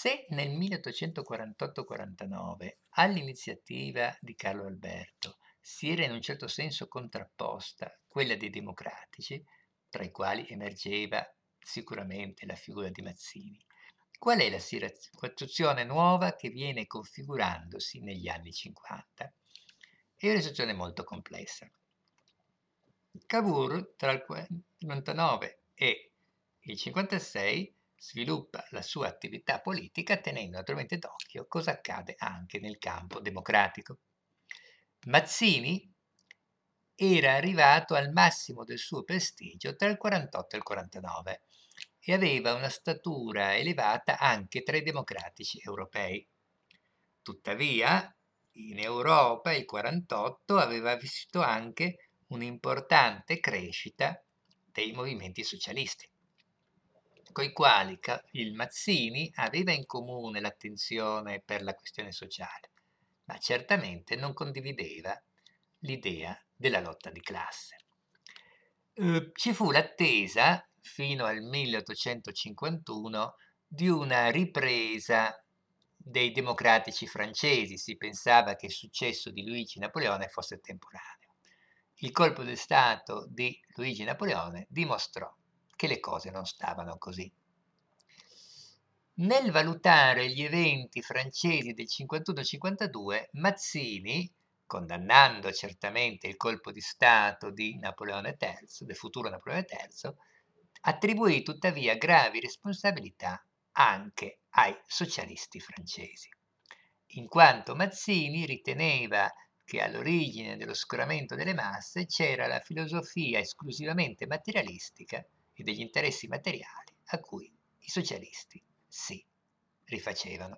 Se nel 1848-49 all'iniziativa di Carlo Alberto si era in un certo senso contrapposta quella dei democratici, tra i quali emergeva sicuramente la figura di Mazzini, qual è la situazione nuova che viene configurandosi negli anni 50? È una situazione molto complessa. Cavour tra il 49 e il 56 sviluppa la sua attività politica tenendo naturalmente d'occhio cosa accade anche nel campo democratico. Mazzini era arrivato al massimo del suo prestigio tra il 48 e il 49 e aveva una statura elevata anche tra i democratici europei. Tuttavia, in Europa il 48 aveva visto anche un'importante crescita dei movimenti socialisti, coi quali il Mazzini aveva in comune l'attenzione per la questione sociale, ma certamente non condivideva l'idea della lotta di classe. Ci fu l'attesa, fino al 1851, di una ripresa dei democratici francesi. Si pensava che il successo di Luigi Napoleone fosse temporaneo. Il colpo di Stato di Luigi Napoleone dimostrò che le cose non stavano così. Nel valutare gli eventi francesi del 51-52, Mazzini, condannando certamente il colpo di Stato di Napoleone III, del futuro Napoleone III, attribuì tuttavia gravi responsabilità anche ai socialisti francesi, in quanto Mazzini riteneva che all'origine dell'oscuramento delle masse c'era la filosofia esclusivamente materialistica e degli interessi materiali a cui i socialisti si rifacevano.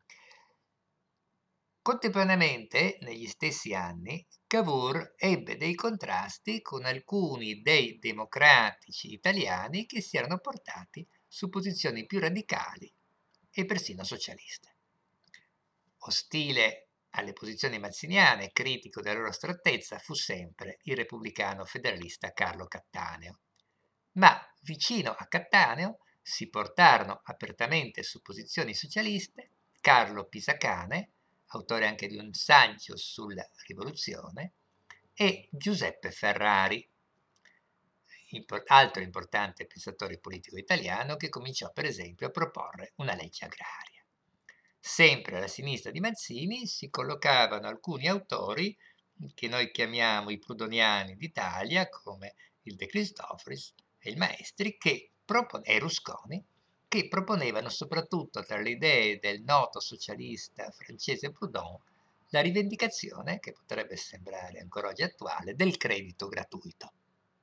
Contemporaneamente, negli stessi anni, Cavour ebbe dei contrasti con alcuni dei democratici italiani che si erano portati su posizioni più radicali e persino socialiste. Ostile alle posizioni mazziniane, critico della loro astrattezza, fu sempre il repubblicano federalista Carlo Cattaneo. Ma vicino a Cattaneo si portarono apertamente su posizioni socialiste Carlo Pisacane, autore anche di un saggio sulla rivoluzione, e Giuseppe Ferrari, altro importante pensatore politico italiano che cominciò per esempio a proporre una legge agraria. Sempre alla sinistra di Mazzini si collocavano alcuni autori che noi chiamiamo i prudoniani d'Italia, come il De Christophorus e il Maestri, e Rusconi, che proponevano soprattutto tra le idee del noto socialista francese Proudhon la rivendicazione, che potrebbe sembrare ancora oggi attuale, del credito gratuito.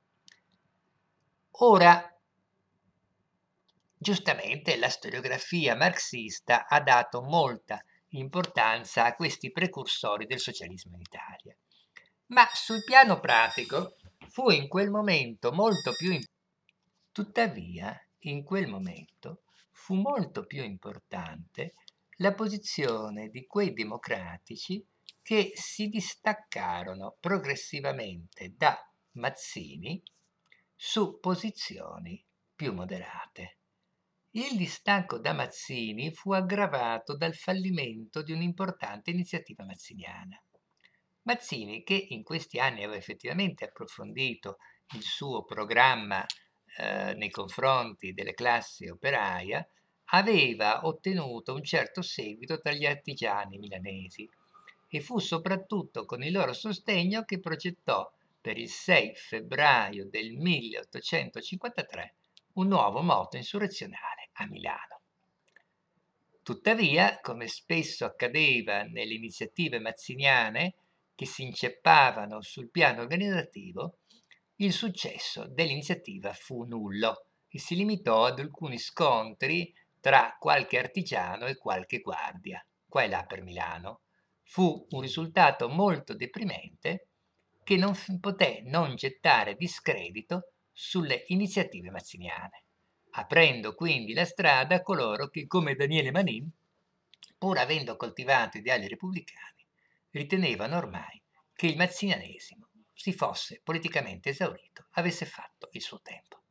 Ora, giustamente la storiografia marxista ha dato molta importanza a questi precursori del socialismo in Italia. Ma sul piano pratico fu in quel momento molto più tuttavia, in quel momento fu molto più importante la posizione di quei democratici che si distaccarono progressivamente da Mazzini su posizioni più moderate. Il distacco da Mazzini fu aggravato dal fallimento di un'importante iniziativa mazziniana. Mazzini, che in questi anni aveva effettivamente approfondito il suo programma nei confronti delle classi operaia, aveva ottenuto un certo seguito tra gli artigiani milanesi e fu soprattutto con il loro sostegno che progettò per il 6 febbraio del 1853 un nuovo moto insurrezionale a Milano. Tuttavia, come spesso accadeva nelle iniziative mazziniane che si inceppavano sul piano organizzativo, il successo dell'iniziativa fu nullo e si limitò ad alcuni scontri tra qualche artigiano e qualche guardia, qua e là per Milano. Fu un risultato molto deprimente che non poté non gettare discredito sulle iniziative mazziniane, aprendo quindi la strada a coloro che, come Daniele Manin, pur avendo coltivato ideali repubblicani, ritenevano ormai che il mazzinianesimo si fosse politicamente esaurito, avesse fatto il suo tempo.